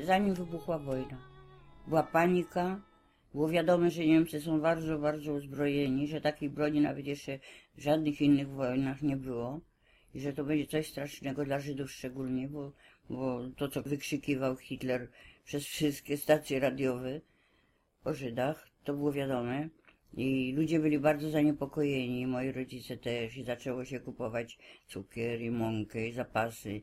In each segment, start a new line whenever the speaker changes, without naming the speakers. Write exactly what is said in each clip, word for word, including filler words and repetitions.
zanim wybuchła wojna. Była panika, było wiadomo, że Niemcy są bardzo, bardzo uzbrojeni, że takiej broni nawet jeszcze w żadnych innych wojnach nie było i że to będzie coś strasznego dla Żydów szczególnie, bo, bo to, co wykrzykiwał Hitler przez wszystkie stacje radiowe o Żydach, to było wiadome. I ludzie byli bardzo zaniepokojeni, moi rodzice też, i zaczęło się kupować cukier i mąkę i zapasy.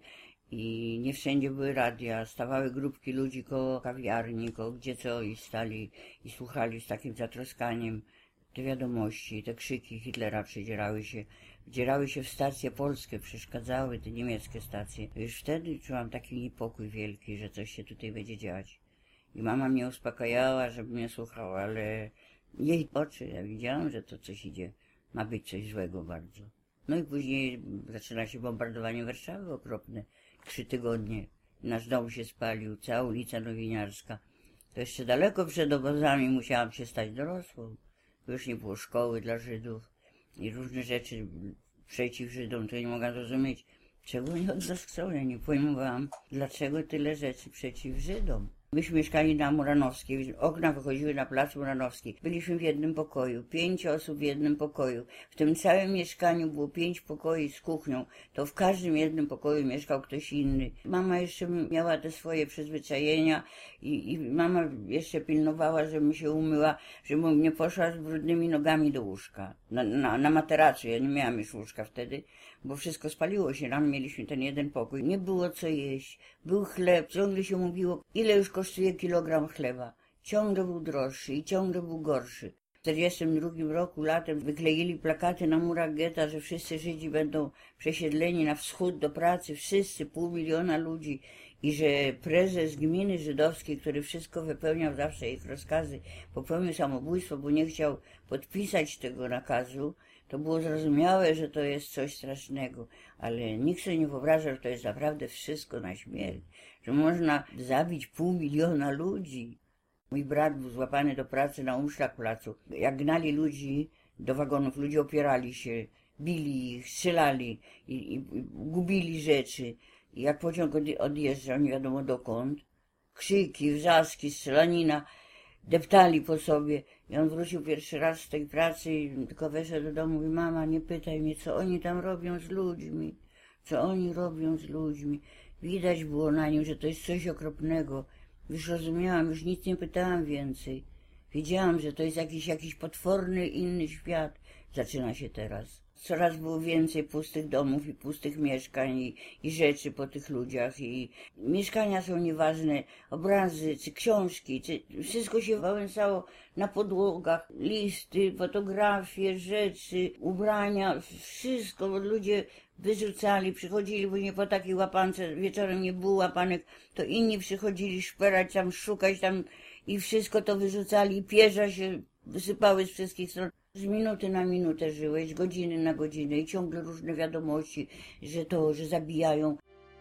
I nie wszędzie były radia, stawały grupki ludzi koło kawiarni, koło gdzie co i stali i słuchali z takim zatroskaniem te wiadomości, te krzyki Hitlera przedzierały się, wdzierały się w stacje polskie, przeszkadzały te niemieckie stacje. Już wtedy czułam taki niepokój wielki, że coś się tutaj będzie dziać. I mama mnie uspokajała, żeby mnie słuchała, ale jej oczy, ja widziałam, że to coś idzie, ma być coś złego bardzo. No i później zaczyna się bombardowanie Warszawy okropne. Trzy tygodnie. Nasz dom się spalił, cała ulica Nowiniarska. To jeszcze daleko przed obozami musiałam się stać dorosłą. Już nie było szkoły dla Żydów i różne rzeczy przeciw Żydom, to nie mogłam zrozumieć, czego oni od nas chcą. Ja nie pojmowałam, dlaczego tyle rzeczy przeciw Żydom. Myśmy mieszkali na Muranowskiej, okna wychodziły na plac Muranowski. Byliśmy w jednym pokoju, pięć osób w jednym pokoju. W tym całym mieszkaniu było pięć pokoi z kuchnią. To w każdym jednym pokoju mieszkał ktoś inny. Mama jeszcze miała te swoje przyzwyczajenia i, i mama jeszcze pilnowała, żebym się umyła, żebym nie poszła z brudnymi nogami do łóżka. Na, na, na materacu, ja nie miałam już łóżka wtedy, bo wszystko spaliło się. Tam mieliśmy ten jeden pokój. Nie było co jeść. Był chleb, ciągle się mówiło, ile już kosztuje kilogram chleba. Ciągle był droższy i ciągle był gorszy. W czterdziestym drugim roku latem wykleili plakaty na murach getta, że wszyscy Żydzi będą przesiedleni na wschód do pracy, wszyscy, pół miliona ludzi i że prezes gminy żydowskiej, który wszystko wypełniał zawsze ich rozkazy, popełnił samobójstwo, bo nie chciał podpisać tego nakazu. To było zrozumiałe, że to jest coś strasznego, ale nikt sobie nie wyobraża, że to jest naprawdę wszystko na śmierć, że można zabić pół miliona ludzi. Mój brat był złapany do pracy na Umschlagplatzu. Jak gnali ludzi do wagonów, ludzie opierali się, bili ich, strzelali i, i, i gubili rzeczy. I jak pociąg odjeżdżał, nie wiadomo dokąd, krzyki, wrzaski, strzelanina, deptali po sobie. I on wrócił pierwszy raz z tej pracy i tylko weszedł do domu i mówi, mama, nie pytaj mnie, co oni tam robią z ludźmi, co oni robią z ludźmi. Widać było na nim, że to jest coś okropnego. Już rozumiałam, już nic nie pytałam więcej. Wiedziałam, że to jest jakiś, jakiś potworny, inny świat. Zaczyna się teraz. Coraz było więcej pustych domów i pustych mieszkań i, i rzeczy po tych ludziach. I mieszkania są nieważne, obrazy, czy książki, czy wszystko się wałęsało na podłogach. Listy, fotografie, rzeczy, ubrania, wszystko. Bo ludzie wyrzucali, przychodzili później po takiej łapance, wieczorem nie było łapanek, to inni przychodzili szperać tam, szukać tam i wszystko to wyrzucali i pierza się wysypały z wszystkich stron. Z minuty na minutę żyłeś, z godziny na godzinę i ciągle różne wiadomości, że to, że zabijają.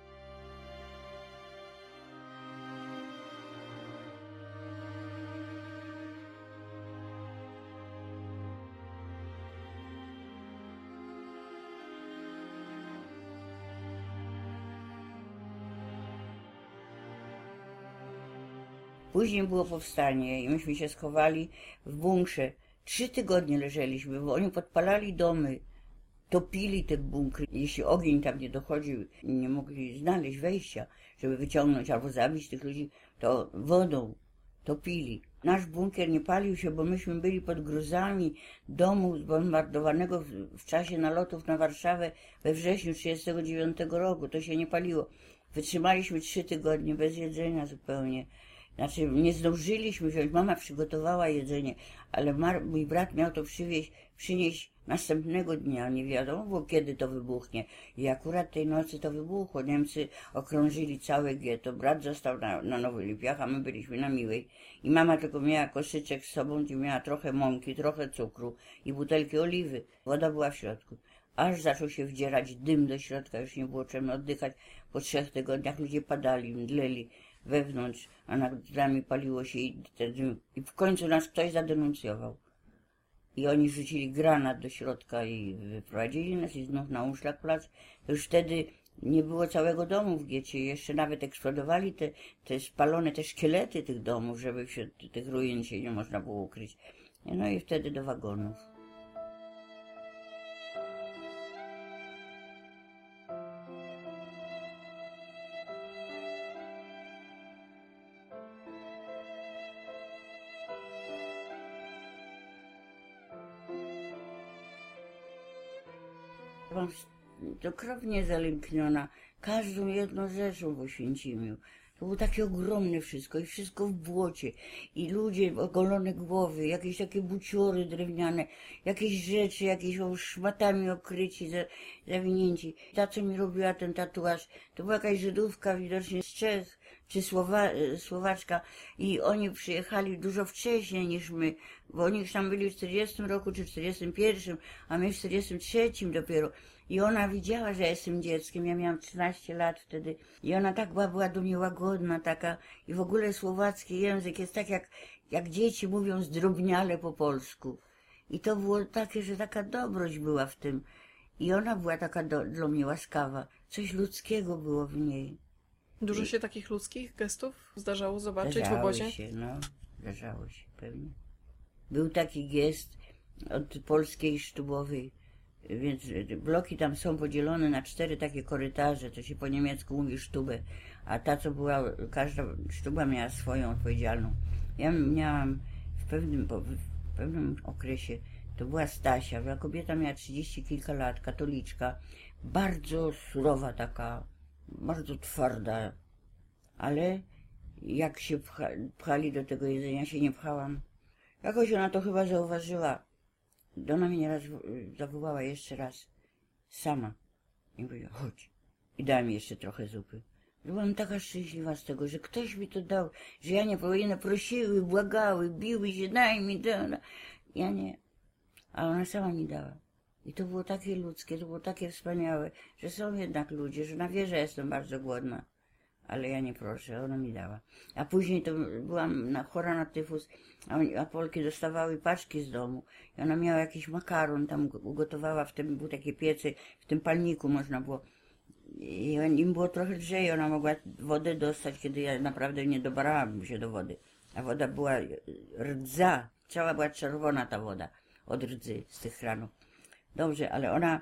Później było powstanie i myśmy się schowali w bunkrze. Trzy tygodnie leżeliśmy, bo oni podpalali domy, topili te bunkry. Jeśli ogień tam nie dochodził, nie mogli znaleźć wejścia, żeby wyciągnąć albo zabić tych ludzi, to wodą topili. Nasz bunkier nie palił się, bo myśmy byli pod gruzami domu zbombardowanego w, w czasie nalotów na Warszawę we wrześniu tysiąc dziewięćset trzydziestego dziewiątego roku. To się nie paliło. Wytrzymaliśmy trzy tygodnie bez jedzenia zupełnie. Znaczy, nie zdążyliśmy wziąć, mama przygotowała jedzenie, ale Mar mój brat miał to przywieźć, przynieść następnego dnia, nie wiadomo było kiedy to wybuchnie. I akurat tej nocy to wybuchło, Niemcy okrążyli całe getto, brat został na, na Nowych Lipiach, a my byliśmy na Miłej. I mama tylko miała koszyczek z sobą, gdzie miała trochę mąki, trochę cukru i butelki oliwy. Woda była w środku. Aż zaczął się wdzierać dym do środka, już nie było czym oddychać. Po trzech tygodniach ludzie padali, mdleli wewnątrz, a nad drzwiami paliło się i, i w końcu nas ktoś zadenuncjował. I oni rzucili granat do środka i wyprowadzili nas i znów na Umschlagplatz. Już wtedy Nie było całego domu w getcie, jeszcze nawet eksplodowali te, te spalone te szkielety tych domów, żeby wśród tych ruin się nie można było ukryć. No i wtedy do wagonów. Byłam okropnie zalękniona każdą jedną rzeczą w Oświęcimiu. To było takie ogromne wszystko i wszystko w błocie. I ludzie, ogolone głowy, jakieś takie buciory drewniane, jakieś rzeczy, jakieś szmatami okryci, zawinięci. Ta, co mi robiła ten tatuaż, to była jakaś Żydówka widocznie z Czech, czy Słowa, Słowaczka. I oni przyjechali dużo wcześniej niż my, bo oni już tam byli w czterdziestym roku, czy w czterdziestym pierwszym, a my w czterdziestym trzecim dopiero. I ona widziała, że jestem dzieckiem, ja miałam trzynaście lat wtedy. I ona tak była, była do mnie łagodna, taka. I w ogóle słowacki język jest tak, jak, jak dzieci mówią zdrobniale po polsku. I to było takie, że taka dobroć była w tym. I ona była taka do, dla mnie łaskawa. Coś ludzkiego było w niej.
Dużo
I...
się takich ludzkich gestów zdarzało zobaczyć
zdarzało
w obozie?
się, no. Zdarzało się, pewnie. Był taki gest od polskiej sztubowej. Więc bloki tam są podzielone na cztery takie korytarze, to się po niemiecku mówi sztubę, a ta, co była, każda sztuba miała swoją odpowiedzialną. Ja miałam w pewnym, w pewnym okresie, to była Stasia, była kobieta, miała trzydzieści kilka lat, katoliczka, bardzo surowa taka, bardzo twarda, ale jak się pcha, pchali do tego jedzenia, się nie pchałam. Jakoś ona to chyba zauważyła. Ona mnie raz zawołała jeszcze raz, sama. I powiedziała, chodź. I dała mi jeszcze trochę zupy. Byłam taka szczęśliwa z tego, że ktoś mi to dał, że ja nie powinna, prosiły, błagały, biły się, daj mi, daj. Ja nie. A ona sama mi dała. I to było takie ludzkie, to było takie wspaniałe, że są jednak ludzie, że ona wie, że jestem bardzo głodna. Ale ja nie proszę, ona mi dała. A później to byłam na, chora na tyfus, a, a Polki dostawały paczki z domu. I ona miała jakiś makaron, tam ugotowała, w tym był takie piecy, w tym palniku można było. I im było trochę lżej, ona mogła wodę dostać, kiedy ja naprawdę nie dobarałam się do wody. A woda była rdza, cała była czerwona ta woda od rdzy z tych kranów. Dobrze, ale ona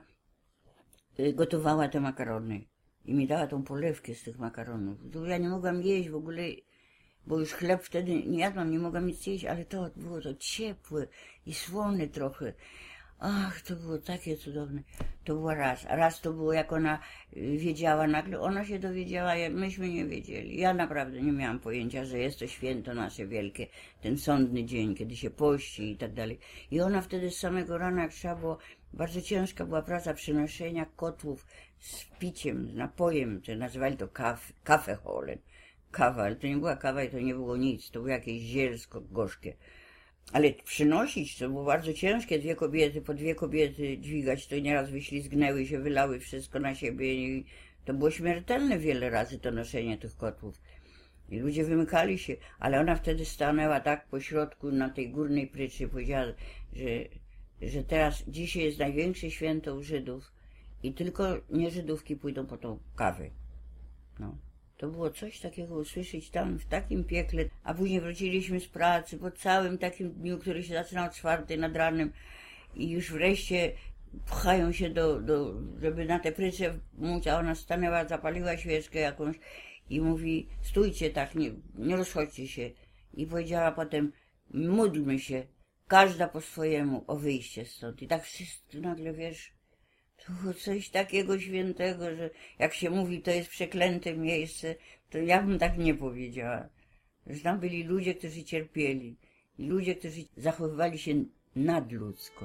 gotowała te makarony. I mi dała tą polewkę z tych makaronów. To ja nie mogłam jeść w ogóle, bo już chleb wtedy nie jadłam, nie mogłam nic jeść, ale to było to ciepłe i słone trochę. Ach, to było takie cudowne. To było raz. A raz to było, jak ona wiedziała nagle, ona się dowiedziała, jak myśmy nie wiedzieli. Ja naprawdę nie miałam pojęcia, że jest to święto nasze wielkie, ten sądny dzień, kiedy się pości i tak dalej. I ona wtedy z samego rana, jak trzeba było, bardzo ciężka była praca przynoszenia kotłów z piciem, z napojem, to nazywali to kaf, kafeholen. Kawa, ale to nie była kawa i to nie było nic, to było jakieś zielsko gorzkie. Ale przynosić to było bardzo ciężkie, dwie kobiety, po dwie kobiety dźwigać, to nieraz wyślizgnęły się, wylały wszystko na siebie i to było śmiertelne wiele razy to noszenie tych kotłów. I ludzie wymykali się, ale ona wtedy stanęła tak po środku na tej górnej pryczy, powiedziała, że, że teraz, dzisiaj jest największe święto u Żydów i tylko nie Żydówki pójdą po tą kawę. No. To było coś takiego usłyszeć tam w takim piekle, a później wróciliśmy z pracy po całym takim dniu, który się zaczynał o czwartej nad ranem i już wreszcie pchają się do, do, żeby na tę pryczę móc, a ona stanęła, zapaliła świeczkę jakąś i mówi, stójcie tak, nie, nie rozchodźcie się. I powiedziała potem, módlmy się, każda po swojemu o wyjście stąd. I tak wszyscy nagle, wiesz, to było coś takiego świętego, że jak się mówi, to jest przeklęte miejsce, to ja bym tak nie powiedziała. Że tam byli ludzie, którzy cierpieli. I ludzie, którzy zachowywali się nadludzko.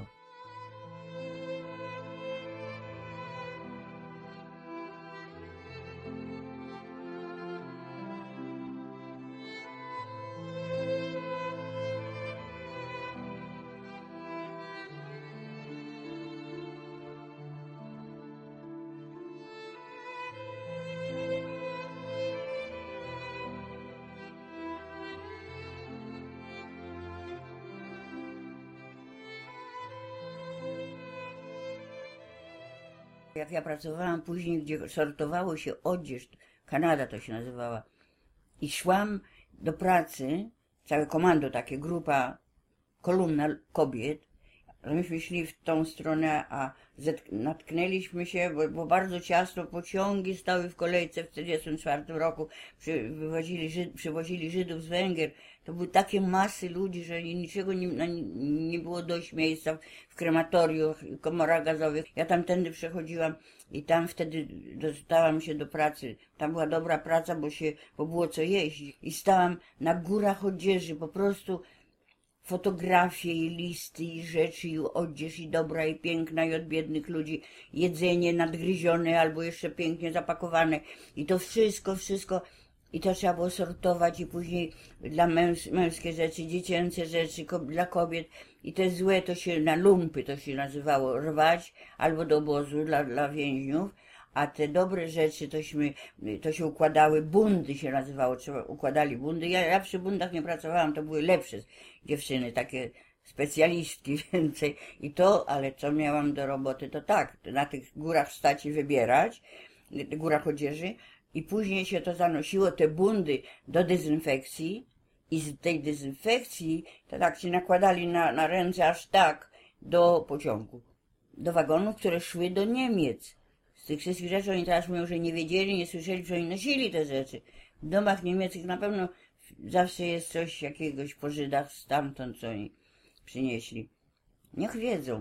Jak ja pracowałam później, gdzie sortowało się odzież, Kanada to się nazywała, i szłam do pracy, całe komando takie, grupa, kolumna kobiet, myśmy szli w tą stronę, a natknęliśmy się, bo, bo bardzo ciasno pociągi stały w kolejce w tysiąc dziewięćset czterdziestym czwartym roku, przy, wywozili Żyd, przywozili Żydów z Węgier. To były takie masy ludzi, że niczego nie, nie było dość miejsca w krematoriach, komorach gazowych. Ja tamtędy przechodziłam i tam wtedy dostałam się do pracy. Tam była dobra praca, bo się, bo było co jeść. I stałam na górach odzieży, po prostu fotografie i listy i rzeczy i odzież i dobra i piękna i od biednych ludzi jedzenie nadgryzione albo jeszcze pięknie zapakowane i to wszystko, wszystko i to trzeba było sortować i później dla męs męskie rzeczy, dziecięce rzeczy ko dla kobiet i te złe to się na lumpy to się nazywało rwać albo do obozu dla, dla więźniów, a te dobre rzeczy tośmy, to się układały, bundy się nazywało, trzeba układali bundy. Ja, ja przy bundach nie pracowałam, to były lepsze dziewczyny, takie specjalistki więcej. I to, ale co miałam do roboty, to tak, na tych górach stać i wybierać, górach odzieży i później się to zanosiło, te bundy do dezynfekcji i z tej dezynfekcji to tak się nakładali na, na ręce aż tak do pociągu, do wagonów, które szły do Niemiec. Z tych wszystkich rzeczy oni teraz mówią, że nie wiedzieli, nie słyszeli, że oni nosili te rzeczy. W domach niemieckich na pewno zawsze jest coś jakiegoś po Żydach stamtąd, co oni przynieśli. Niech wiedzą.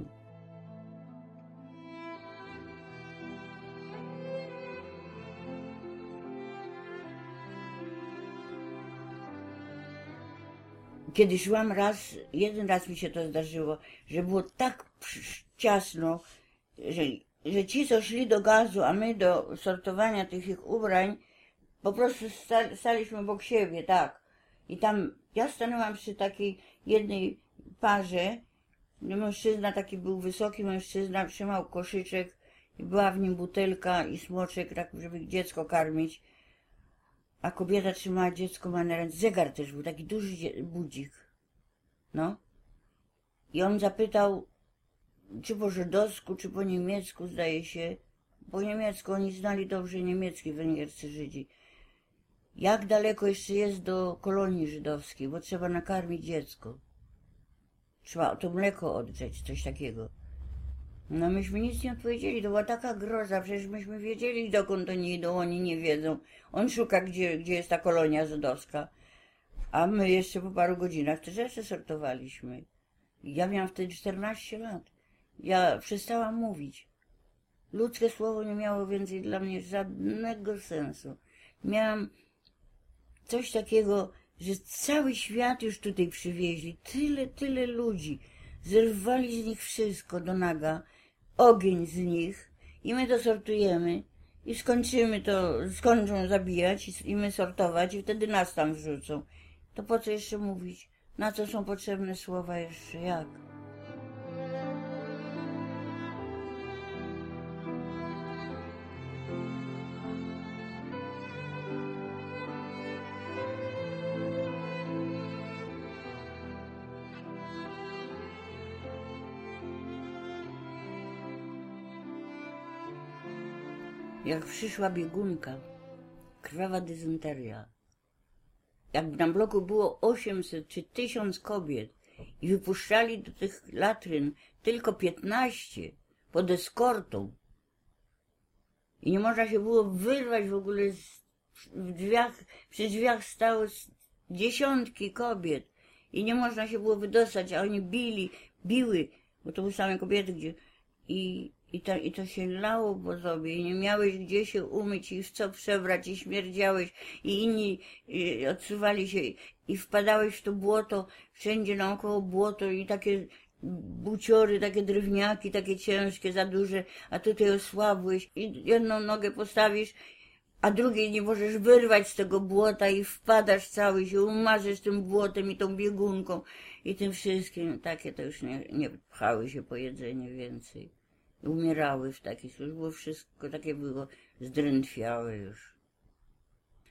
Kiedy szłam raz, jeden raz mi się to zdarzyło, że było tak ciasno, że że ci, co szli do gazu, a my do sortowania tych ich ubrań, po prostu staliśmy obok siebie, tak. I tam ja stanęłam przy takiej jednej parze, mężczyzna taki był wysoki, mężczyzna trzymał koszyczek i była w nim butelka i smoczek, tak żeby dziecko karmić, a kobieta trzymała dziecko, ma na ręce, zegar też był, taki duży budzik, no. I on zapytał, czy po żydowsku, czy po niemiecku, zdaje się, po niemiecku, oni znali dobrze niemiecki węgierscy Żydzi. Jak daleko jeszcze jest do kolonii żydowskiej, bo trzeba nakarmić dziecko. Trzeba to mleko oddrzeć, coś takiego. No myśmy nic nie odpowiedzieli, to była taka groza, przecież myśmy wiedzieli, dokąd oni idą, oni nie wiedzą. On szuka, gdzie, gdzie jest ta kolonia żydowska, a my jeszcze po paru godzinach te rzeczy sortowaliśmy. Ja miałam wtedy czternaście lat. Ja przestałam mówić. Ludzkie słowo nie miało więcej dla mnie żadnego sensu. Miałam coś takiego, że cały świat już tutaj przywieźli. Tyle, tyle ludzi. Zerwali z nich wszystko do naga. Ogień z nich. I my to sortujemy. I skończymy to, skończą zabijać i my sortować. I wtedy nas tam wrzucą. To po co jeszcze mówić? Na co są potrzebne słowa jeszcze? Jak? Jak przyszła biegunka, krwawa dezynteria, jak na bloku było osiemset czy tysiąc kobiet i wypuszczali do tych latryn tylko piętnaście pod eskortą i nie można się było wyrwać w ogóle z, w drzwiach, przy drzwiach stały dziesiątki kobiet i nie można się było wydostać, a oni bili, biły, bo to były same kobiety, gdzie i I to, I to się lało po sobie i nie miałeś gdzie się umyć i w co przebrać i śmierdziałeś i inni i odsuwali się i wpadałeś w to błoto, wszędzie naokoło błoto i takie buciory, takie drewniaki, takie ciężkie, za duże, a tutaj osłabłeś i jedną nogę postawisz, a drugiej nie możesz wyrwać z tego błota i wpadasz cały, się umarzesz tym błotem i tą biegunką i tym wszystkim. Takie to już nie, nie pchały się po jedzenie więcej. Umierały w taki sposób, bo wszystko takie było zdrętwiałe już.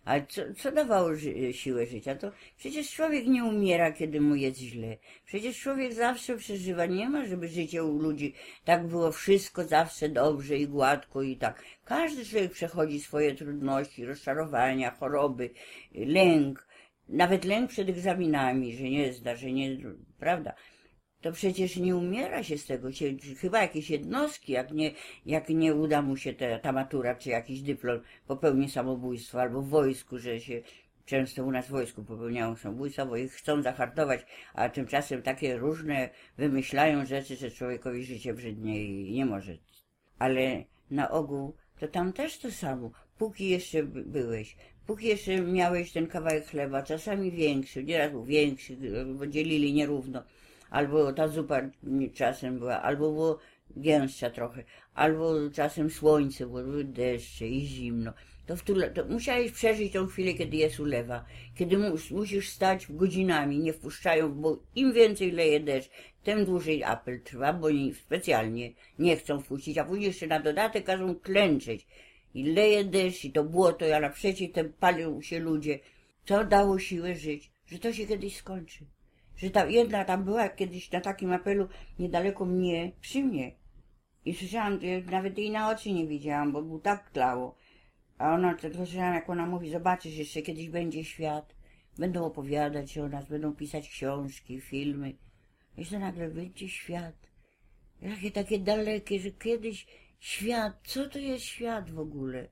Ale co, co dawało ży siłę życia? To przecież człowiek nie umiera, kiedy mu jest źle. Przecież człowiek zawsze przeżywa. Nie ma, żeby życie u ludzi tak było wszystko zawsze dobrze i gładko i tak. Każdy człowiek przechodzi swoje trudności, rozczarowania, choroby, lęk. Nawet lęk przed egzaminami, że nie zda, że nie... Prawda? To przecież nie umiera się z tego. Chyba jakieś jednostki, jak nie, jak nie uda mu się ta, ta matura, czy jakiś dyplom, popełni samobójstwo, albo w wojsku, że się często u nas w wojsku popełniają samobójstwa, bo ich chcą zahartować, a tymczasem takie różne wymyślają rzeczy, że człowiekowi życie brzydnie i nie może. Ale na ogół to tam też to samo. Póki jeszcze byłeś, póki jeszcze miałeś ten kawałek chleba, czasami większy, nieraz był większy, bo dzielili nierówno, albo ta zupa czasem była, albo było gęstsza trochę, albo czasem słońce, bo były deszcze i zimno. To, w tule, to musiałeś przeżyć tą chwilę, kiedy jest ulewa, kiedy mus, musisz stać godzinami, nie wpuszczają, bo im więcej leje deszcz, tym dłużej apel trwa, bo oni specjalnie nie chcą wpuścić, a później jeszcze na dodatek każą klęczeć. I leje deszcz, i to błoto, a naprzeciw tym palią się ludzie. Co dało siłę żyć? Że to się kiedyś skończy. Że ta jedna tam była kiedyś na takim apelu niedaleko mnie, przy mnie. I słyszałam, nawet jej na oczy nie widziałam, bo był tak tlało. A ona, to słyszałam, jak ona mówi, zobaczysz, jeszcze kiedyś będzie świat. Będą opowiadać o nas, będą pisać książki, filmy. Jeszcze nagle będzie świat. Jakie takie dalekie, że kiedyś świat, co to jest świat w ogóle?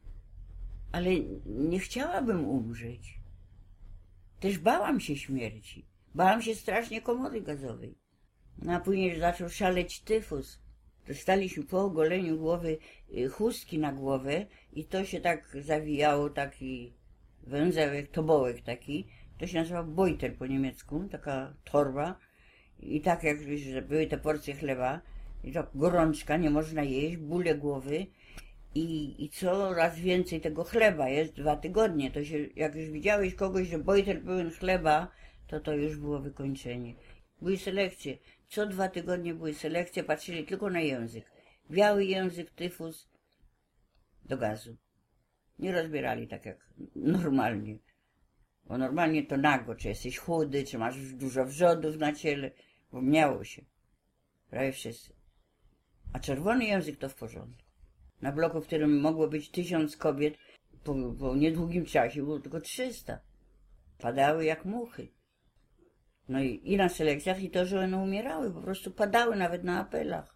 Ale nie chciałabym umrzeć. Też bałam się śmierci. Bałam się strasznie komory gazowej. No a później zaczął szaleć tyfus. Dostaliśmy po ogoleniu głowy chustki na głowę i to się tak zawijało, taki węzełek, tobołek taki. To się nazywa bojtel po niemiecku, taka torba. I tak jak że były te porcje chleba, i to gorączka, nie można jeść, bóle głowy i, i coraz więcej tego chleba jest, dwa tygodnie. To się, jak już widziałeś kogoś, że bojtel pełen chleba, to to już było wykończenie. Były selekcje. Co dwa tygodnie były selekcje, patrzyli tylko na język. Biały język, tyfus, do gazu. Nie rozbierali tak jak normalnie. Bo normalnie to nago, czy jesteś chudy, czy masz dużo wrzodów na ciele, bo miało się. Prawie wszyscy. A czerwony język to w porządku. Na bloku, w którym mogło być tysiąc kobiet, po, po niedługim czasie było tylko trzysta. Padały jak muchy. No i, i na selekcjach, i to, że one umierały, po prostu padały nawet na apelach.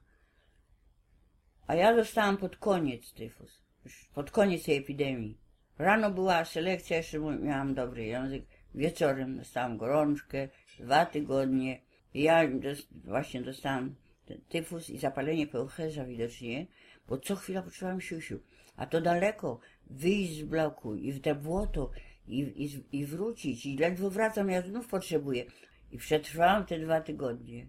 A ja dostałam pod koniec tyfus, już pod koniec tej epidemii. Rano była selekcja, jeszcze miałam dobry język, wieczorem dostałam gorączkę, dwa tygodnie. I ja dos, właśnie dostałam ten tyfus i zapalenie pęcherza widocznie, bo co chwila poczułam siusiu. A to daleko, wyjść z bloku i w te błoto, i, i, i wrócić, i ledwo wracam, ja znów potrzebuję. I przetrwałam te dwa tygodnie.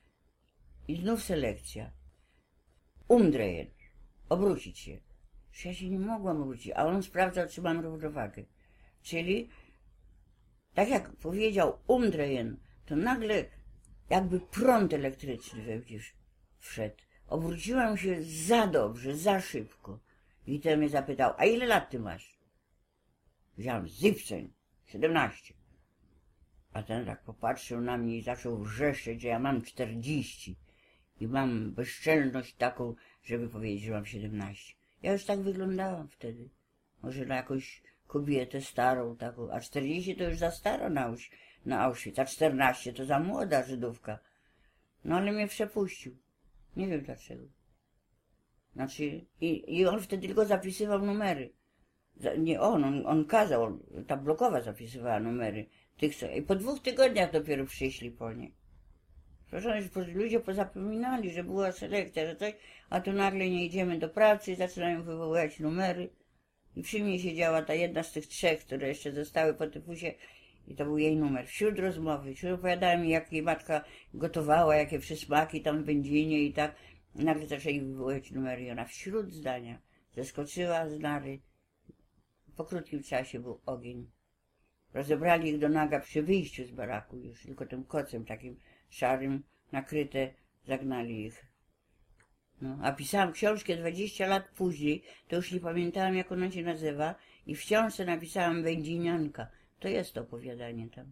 I znów selekcja. Umdrehen. Obrócić się. Ja się nie mogłam obrócić, a on sprawdzał, czy mam równowagę. Czyli, tak jak powiedział umdrehen, to nagle jakby prąd elektryczny we mnie wszedł. Obróciłam się za dobrze, za szybko. I ten mnie zapytał, a ile lat ty masz? Wziąłem siebzehn, siedemnaście. A ten tak popatrzył na mnie i zaczął wrzeszczeć, że ja mam czterdzieści i mam bezczelność taką, żeby powiedzieć, że mam siedemnaście. Ja już tak wyglądałam wtedy. Może na jakąś kobietę starą taką, a czterdzieści to już za staro na, na Auschwitz, a czternaście to za młoda Żydówka. No ale mnie przepuścił. Nie wiem dlaczego. Znaczy, i, i on wtedy tylko zapisywał numery. Nie on, on, on kazał, on, ta blokowa zapisywała numery. Tych, i po dwóch tygodniach dopiero przyszli po nie. Proszę, że ludzie pozapominali, że była selekcja, że coś, a tu nagle nie idziemy do pracy, zaczynają wywoływać numery. I przy mnie siedziała ta jedna z tych trzech, które jeszcze zostały po tyfusie, i to był jej numer. Wśród rozmowy, wśród opowiadała mi, jak jej matka gotowała, jakie przysmaki tam w wędzinie i tak. I nagle zaczęli wywoływać numery i ona wśród zdania zeskoczyła z nary. Po krótkim czasie był ogień. Rozebrali ich do naga przy wyjściu z baraku już, tylko tym kocem takim szarym, nakryte, zagnali ich. No, a pisałam książkę dwadzieścia lat później, to już nie pamiętałam, jak ona się nazywa, I w książce napisałam Wędzinianka. To jest opowiadanie tam.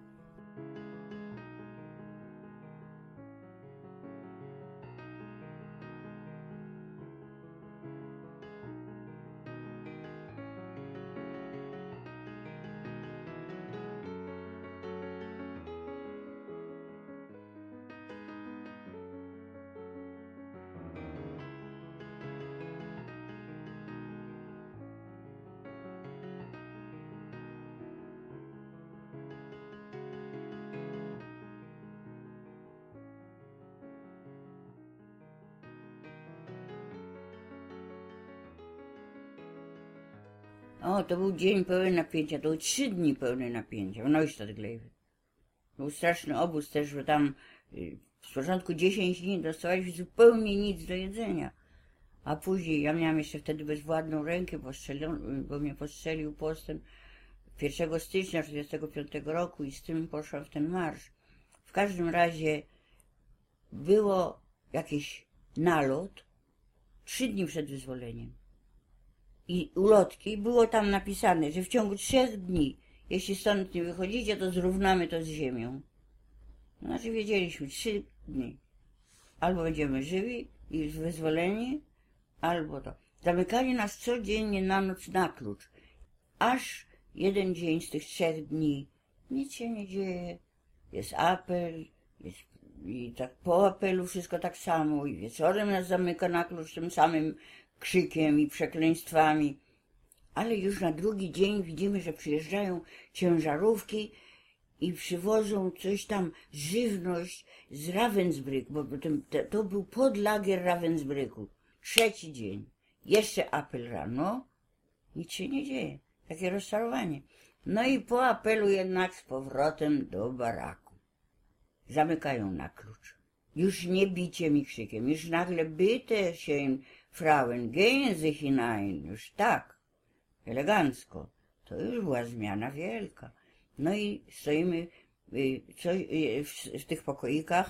O, to był dzień pełen napięcia, to były trzy dni pełne napięcia w Neustadt Glewy. Był straszny obóz też, że tam y, z początku dziesięć dni dostawaliśmy zupełnie nic do jedzenia. A później, ja miałam jeszcze wtedy bezwładną rękę, bo mnie postrzelił postem pierwszego stycznia tysiąc dziewięćset czterdziestego piątego roku i z tym poszłam w ten marsz. W każdym razie było jakiś nalot trzy dni przed wyzwoleniem. I ulotki, było tam napisane, że w ciągu trzech dni, jeśli stąd nie wychodzicie, to zrównamy to z ziemią. Znaczy wiedzieliśmy, trzy dni. Albo będziemy żywi i wyzwoleni, albo to. Zamykali nas codziennie na noc na klucz. Aż jeden dzień z tych trzech dni nic się nie dzieje. Jest apel, jest, i tak po apelu wszystko tak samo. I wieczorem nas zamyka na klucz tym samym krzykiem i przekleństwami. Ale już na drugi dzień widzimy, że przyjeżdżają ciężarówki i przywożą coś tam, żywność z Ravensbrück, bo to, to był podlagier Ravensbrücku. Trzeci dzień. Jeszcze apel rano. Nic się nie dzieje. Takie rozczarowanie. No i po apelu jednak z powrotem do baraku. Zamykają na klucz. Już nie biciem i krzykiem. Już nagle bitte schön, Frauen, gehen Sie hinein. Już tak. Elegancko. To już była zmiana wielka. No i stoimy y, co, y, w, w tych pokoikach,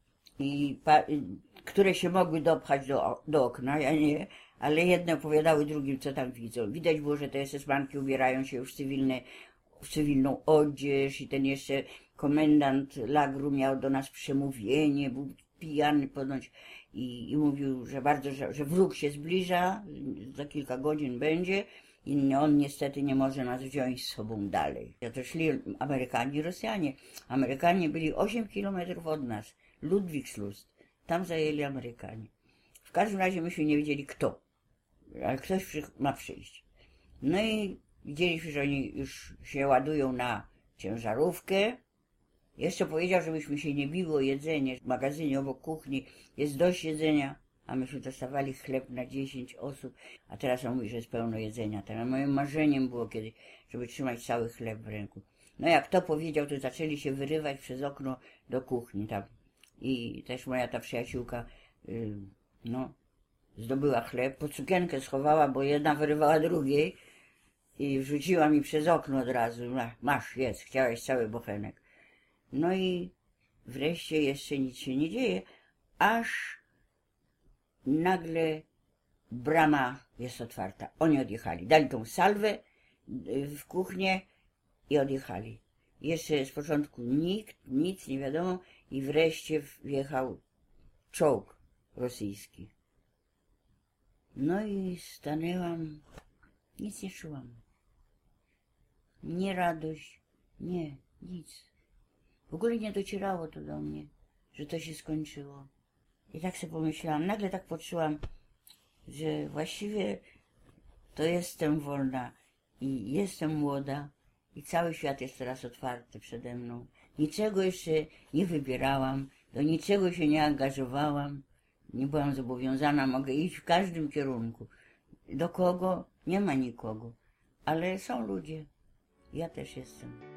i pa, y, które się mogły dopchać do, do okna, ja nie, ale jedne opowiadały drugim, co tam widzą. Widać było, że te esesmanki ubierają się już w, cywilne, w cywilną odzież i ten jeszcze komendant lagru miał do nas przemówienie, był pijany ponoć i, i mówił, że bardzo, że, że wróg się zbliża, za kilka godzin będzie. I on niestety nie może nas wziąć z sobą dalej. To szli Amerykanie i Rosjanie. Amerykanie byli osiem kilometrów od nas. Ludwigslust. Tam zajęli Amerykanie. W każdym razie myśmy nie wiedzieli kto. Ale ktoś przy, ma przyjść. No i widzieliśmy, że oni już się ładują na ciężarówkę. Jeszcze powiedział, żebyśmy się nie biło o jedzenie. W magazynie obok kuchni jest dość jedzenia. A myśmy dostawali chleb na dziesięć osób, a teraz on mówi, że jest pełno jedzenia. Teraz moim marzeniem było kiedyś, żeby trzymać cały chleb w ręku. No jak to powiedział, to zaczęli się wyrywać przez okno do kuchni tam. I też moja ta przyjaciółka, yy, no, zdobyła chleb, pod sukienkę schowała, bo jedna wyrywała drugiej i wrzuciła mi przez okno od razu. Masz, jest, chciałeś cały bochenek. No i wreszcie jeszcze nic się nie dzieje, aż nagle brama jest otwarta. Oni odjechali. Dali tą salwę w kuchnię i odjechali. Jeszcze z początku nikt, nic nie wiadomo i wreszcie wjechał czołg rosyjski. No i stanęłam, nic nie czułam. Nie radość, nie, nic. W ogóle nie docierało to do mnie, że to się skończyło. I tak sobie pomyślałam, nagle tak poczułam, że właściwie to jestem wolna i jestem młoda i cały świat jest teraz otwarty przede mną. Niczego jeszcze nie wybierałam, do niczego się nie angażowałam, nie byłam zobowiązana, mogę iść w każdym kierunku. Do kogo? Nie ma nikogo, ale są ludzie. Ja też jestem.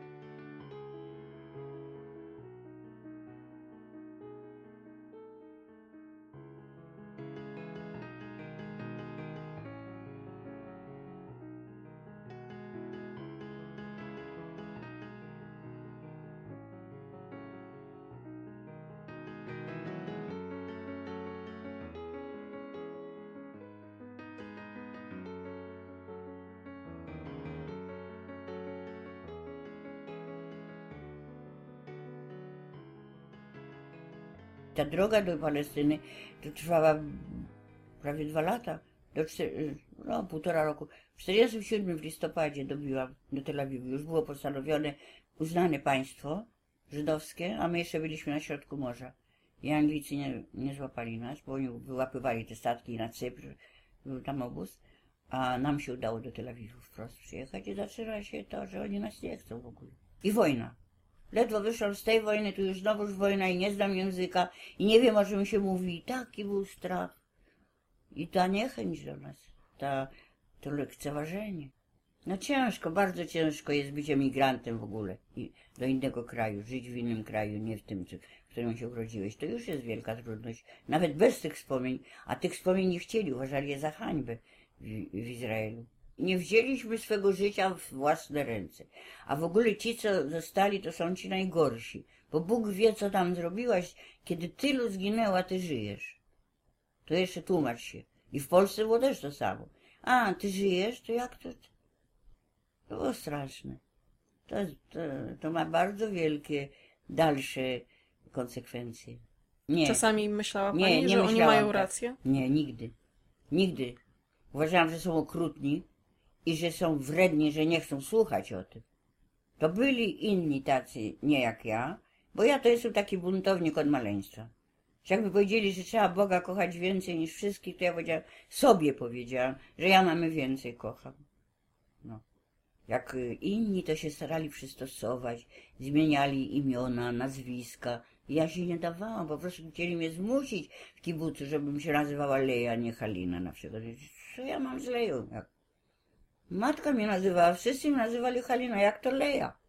ta droga do Palestyny to trwała prawie dwa lata, do cztery, no półtora roku. W czterdziestym siódmym w listopadzie dobiłam do Tel Awiwu. Już było postanowione, uznane państwo żydowskie, a my jeszcze byliśmy na środku morza. I Anglicy nie, nie złapali nas, bo oni wyłapywali te statki na Cypr, był tam obóz, a nam się udało do Tel Awiwu wprost przyjechać i zaczyna się to, że oni nas nie chcą w ogóle. I wojna. Ledwo wyszłam z tej wojny, tu już znowuż wojna i nie znam języka i nie wiem, o czym się mówi. I taki był strach. I ta niechęć do nas, ta, to lekceważenie. No ciężko, bardzo ciężko jest być emigrantem w ogóle i do innego kraju, żyć w innym kraju, nie w tym, w którym się urodziłeś. To już jest wielka trudność, nawet bez tych wspomnień, a tych wspomnień nie chcieli, uważali je za hańbę w, w Izraelu. Nie wzięliśmy swego życia w własne ręce. A w ogóle ci, co zostali, to są ci najgorsi, bo Bóg wie, co tam zrobiłaś, kiedy tylu zginęło, a ty żyjesz. To jeszcze tłumacz się. I w Polsce było też to samo. A, ty żyjesz? To jak to? To było straszne. To, to, to ma bardzo wielkie, dalsze konsekwencje. Nie.
Czasami myślała
Nie,
pani,
nie
że oni
myślałam
mają
tak.
rację?
Nie, nigdy. Nigdy. Uważałam, że są okrutni i że są wredni, że nie chcą słuchać o tym. To byli inni tacy, nie jak ja, bo ja to jestem taki buntownik od maleństwa. Że jakby powiedzieli, że trzeba Boga kochać więcej niż wszystkich, to ja powiedziałam, sobie powiedziałam, że ja mamy więcej kocham. No. Jak inni to się starali przystosować, zmieniali imiona, nazwiska. Ja się nie dawałam, po prostu chcieli mnie zmusić w kibucu, żebym się nazywała Leja, a nie Halina na przykład. Co ja mam z Leją? Jak? Matka mnie nazywała, wszyscy mnie nazywali Halina, jak to Leja?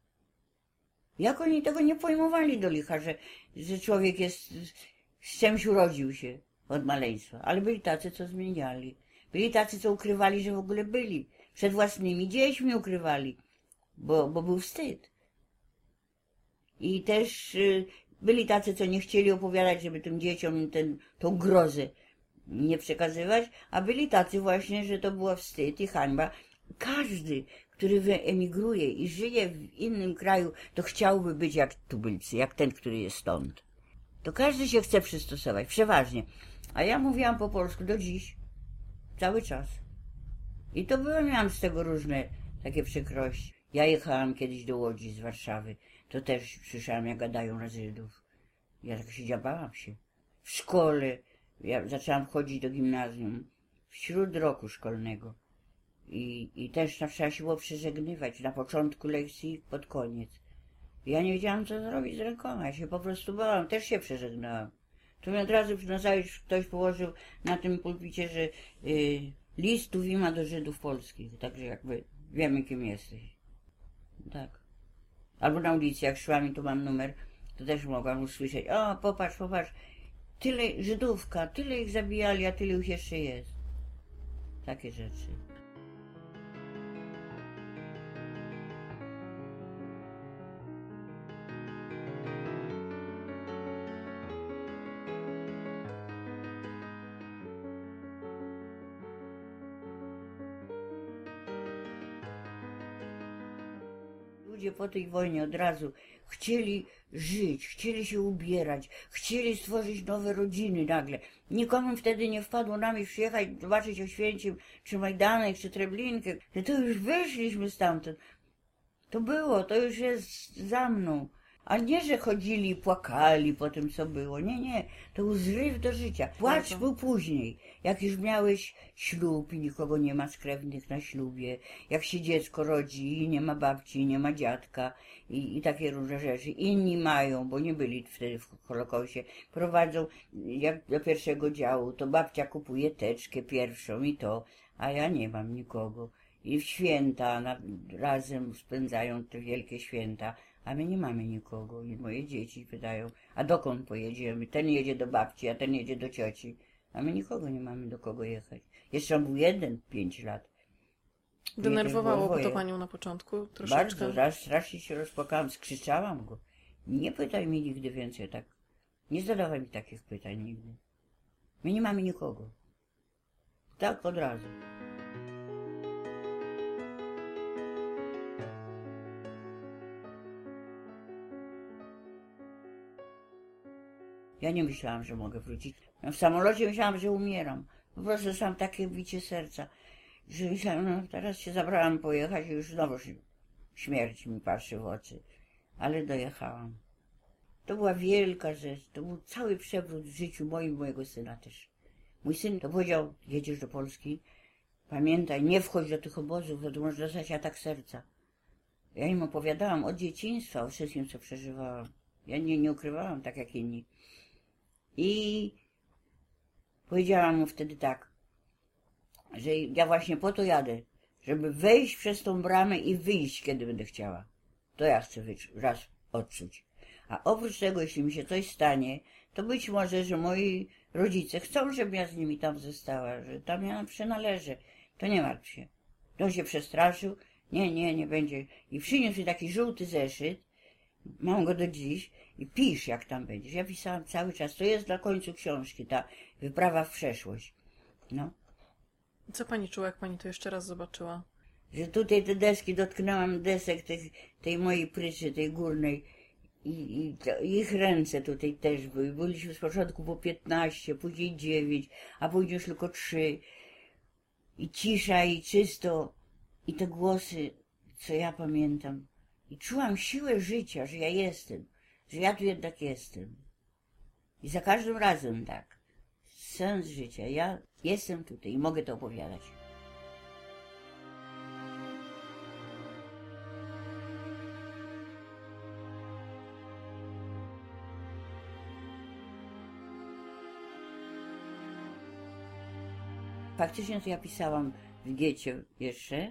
Jak oni tego nie pojmowali do licha, że, że człowiek jest, z czymś urodził się od maleństwa. Ale byli tacy, co zmieniali. Byli tacy, co ukrywali, że w ogóle byli. Przed własnymi dziećmi ukrywali, bo, bo był wstyd. I też y, byli tacy, co nie chcieli opowiadać, żeby tym dzieciom ten, tą grozę nie przekazywać, a byli tacy właśnie, że to było wstyd i hańba. Każdy, który wyemigruje i żyje w innym kraju, to chciałby być jak tubylcy, jak ten, który jest stąd. To każdy się chce przystosować, przeważnie. A ja mówiłam po polsku do dziś, cały czas. I to byłem, miałam z tego różne takie przykrości. Ja jechałam kiedyś do Łodzi z Warszawy, to też słyszałam, jak gadają na Żydów. Ja tak się dziabałam się. W szkole, ja zaczęłam chodzić do gimnazjum, wśród roku szkolnego. I, i też tam trzeba się było przeżegnywać na początku lekcji, pod koniec. Ja nie wiedziałam, co zrobić z rękoma, ja się po prostu bałam, też się przeżegnałam. Tu mi od razu na zaś ktoś położył na tym pulpicie, że y, list Tuwima do Żydów polskich, także jakby wiemy, kim jesteś. Tak. Albo na ulicy, jak szłam i tu mam numer, to też mogłam usłyszeć, o, popatrz, popatrz, tyle Żydówka, tyle ich zabijali, a tyle ich jeszcze jest. Takie rzeczy. Ludzie po tej wojnie od razu chcieli żyć, chcieli się ubierać, chcieli stworzyć nowe rodziny nagle. Nikomu wtedy nie wpadło na myśl przyjechać, zobaczyć Oświęcim, czy Majdanek, czy Treblinkę. To już wyszliśmy stamtąd. To było, to już jest za mną. A nie, że chodzili i płakali po tym, co było. Nie, nie. To był zryw do życia. Płacz był później. Jak już miałeś ślub i nikogo nie ma z krewnych na ślubie. Jak się dziecko rodzi i nie ma babci, nie ma dziadka i, i takie różne rzeczy. Inni mają, bo nie byli wtedy w Holokauście. Prowadzą, jak do pierwszego działu, to babcia kupuje teczkę pierwszą i to, a ja nie mam nikogo. I w święta na, razem spędzają te wielkie święta. A my nie mamy nikogo i moje dzieci pytają, a dokąd pojedziemy? Ten jedzie do babci, a ten jedzie do cioci. A my nikogo nie mamy do kogo jechać. Jeszcze on był jeden, pięć lat.
Denerwowało to panią na początku troszeczkę?
Bardzo, raz strasznie się rozpłakałam, skrzyczałam go. Nie pytaj mi nigdy więcej tak. Nie zadawaj mi takich pytań nigdy. My nie mamy nikogo. Tak od razu. Ja nie myślałam, że mogę wrócić. No, w samolocie myślałam, że umieram. Po prostu sam takie bicie serca, że myślałam, no teraz się zabrałam pojechać i już znowu śmierć mi patrzy w oczy. Ale dojechałam. To była wielka rzecz, to był cały przewrót w życiu moim i mojego syna też. Mój syn to powiedział, jedziesz do Polski, pamiętaj, nie wchodź do tych obozów, bo to może dostać atak serca. Ja im opowiadałam od dzieciństwa o wszystkim, co przeżywałam. Ja nie, nie ukrywałam tak jak inni. I powiedziałam mu wtedy tak, że ja właśnie po to jadę, żeby wejść przez tą bramę i wyjść, kiedy będę chciała. To ja chcę raz odczuć. A oprócz tego, jeśli mi się coś stanie, to być może, że moi rodzice chcą, żebym ja z nimi tam została, że tam ja przynależę. To nie martw się. On się przestraszył. Nie, nie, nie będzie. I przyniósł mi taki żółty zeszyt. Mam go do dziś. I pisz, jak tam będziesz. Ja pisałam cały czas. To jest na końcu książki, ta wyprawa w przeszłość. No.
Co pani czuła, jak pani to jeszcze raz zobaczyła?
Że tutaj te deski, dotknęłam desek tej, tej mojej pryczy, tej górnej. I, i to, ich ręce tutaj też były. Byliśmy z początku po piętnaście, później dziewięć, a później już tylko trzy. I cisza, i czysto. I te głosy, co ja pamiętam. I czułam siłę życia, że ja jestem. Że ja tu jednak jestem. I za każdym razem tak. Sens życia. Ja jestem tutaj i mogę to opowiadać. Faktycznie to ja pisałam w Giecie jeszcze,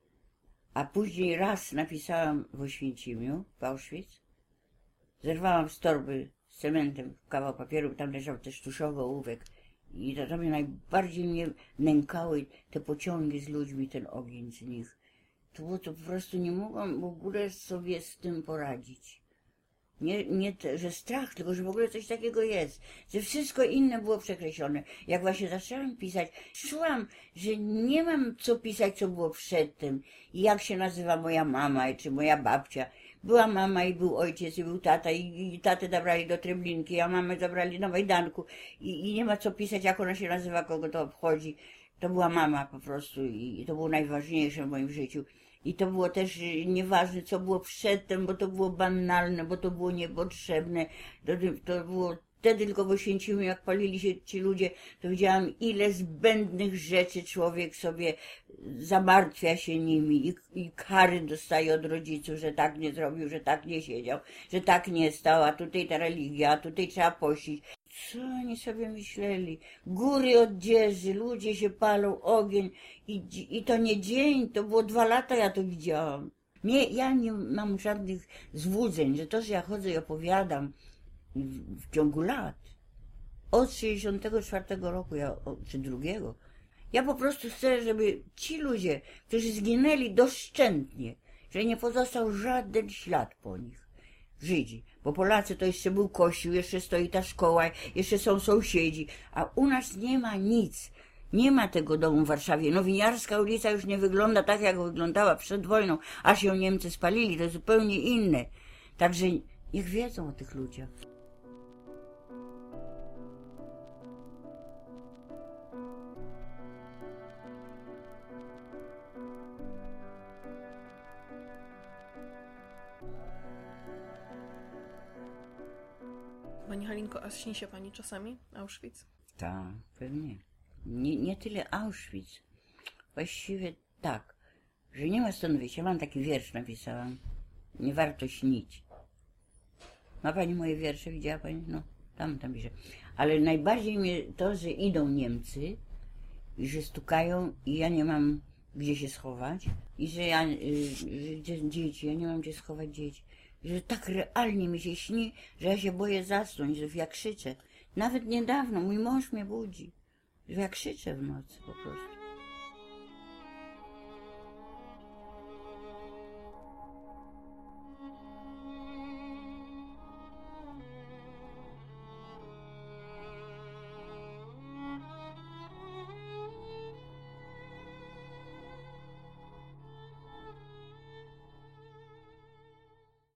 a później raz napisałam w Oświęcimiu, w Auschwitz. Zerwałam z torby z cementem kawał papieru, tam leżał też tuszowy ołówek. I to, to mnie najbardziej mnie nękały te pociągi z ludźmi, ten ogień z nich. To było to po prostu nie mogłam w ogóle sobie z tym poradzić. Nie, nie te, że strach, tylko że w ogóle coś takiego jest, że wszystko inne było przekreślone. Jak właśnie zaczęłam pisać, czułam, że nie mam co pisać, co było przedtem. I jak się nazywa moja mama, czy moja babcia. Była mama i był ojciec, i był tata, i, i tatę zabrali do Treblinki, a mamę zabrali na Majdanku. I, I nie ma co pisać, jak ona się nazywa, kogo to obchodzi. To była mama po prostu i, i to było najważniejsze w moim życiu. I to było też nieważne, co było przedtem, bo to było banalne, bo to było niepotrzebne. To, to było wtedy tylko w Oświęcimiu, jak palili się ci ludzie, to widziałam, ile zbędnych rzeczy człowiek sobie zamartwia się nimi i, i kary dostaje od rodziców, że tak nie zrobił, że tak nie siedział, że tak nie stał, a tutaj ta religia, a tutaj trzeba pościć. Co oni sobie myśleli? Góry odzieży, ludzie się palą, ogień i, i to nie dzień, to było dwa lata, ja to widziałam. Nie, ja nie mam żadnych złudzeń, że to, że ja chodzę i opowiadam w, w ciągu lat, od sześćdziesiątego czwartego roku, ja, czy drugiego, ja po prostu chcę, żeby ci ludzie, którzy zginęli doszczętnie, że nie pozostał żaden ślad po nich. Żydzi, bo Polacy to jeszcze był kościół, jeszcze stoi ta szkoła, jeszcze są sąsiedzi, a u nas nie ma nic. Nie ma tego domu w Warszawie. Nowiniarska ulica już nie wygląda tak, jak wyglądała przed wojną, aż ją Niemcy spalili, to jest zupełnie inne. Także niech wiedzą o tych ludziach.
Pani Halinko, a śni się pani czasami Auschwitz?
Tak, pewnie. Nie, nie tyle Auschwitz. Właściwie tak, że nie ma stąd wyjścia. Mam taki wiersz, napisałam. Nie warto śnić. Ma pani moje wiersze? Widziała pani? No, tam, tam pisze. Ale najbardziej mnie to, że idą Niemcy i że stukają i ja nie mam gdzie się schować. I że ja, y, że dzieci, ja nie mam gdzie schować dzieci. Że tak realnie mi się śni, że ja się boję zasnąć, że ja krzyczę. Nawet niedawno mój mąż mnie budzi, że ja krzyczę w nocy po prostu.